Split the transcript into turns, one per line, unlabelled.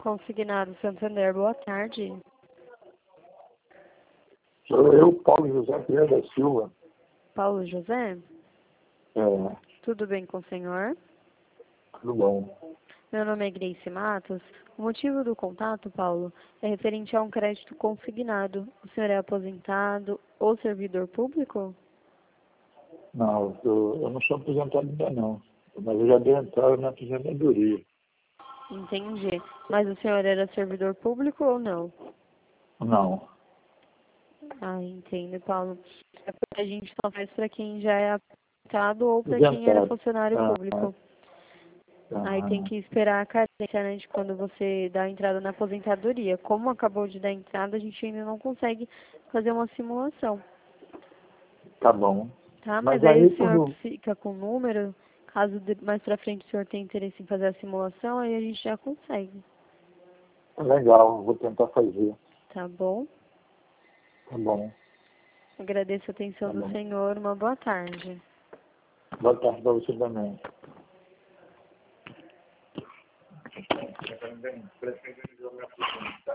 Consignado Santander, boa tarde.
Sou eu, Paulo José Pereira da Silva.
Paulo José?
É,
Tudo bem com o senhor?
tudo bom.
Meu nome é Grace Matos. O motivo do contato, Paulo, é referente a um crédito consignado. O senhor é aposentado ou servidor público?
Não, eu não sou aposentado ainda não, mas eu já dei entrada na aposentadoria.
Entendi. Mas o senhor era servidor público ou não?
Não.
Ah, entendo, Paulo. É porque a gente só faz para quem já é aposentado ou para quem era
Aposentado.
funcionário público. Aí tem
Ah,
que esperar a carência, né, de quando você dá a entrada na aposentadoria. Como acabou de dar entrada, a gente ainda não consegue fazer uma simulação,
tá bom.
tá? Mas
Mas
aí
aí
o senhor
quando...
fica com o número, caso mais pra frente o senhor tenha interesse em fazer a simulação, aí a gente já consegue,
Legal, vou tentar fazer.
tá bom?
Tá bom,
Agradeço a atenção
tá
do
bom.
senhor, uma boa tarde.
Boa tarde para você também.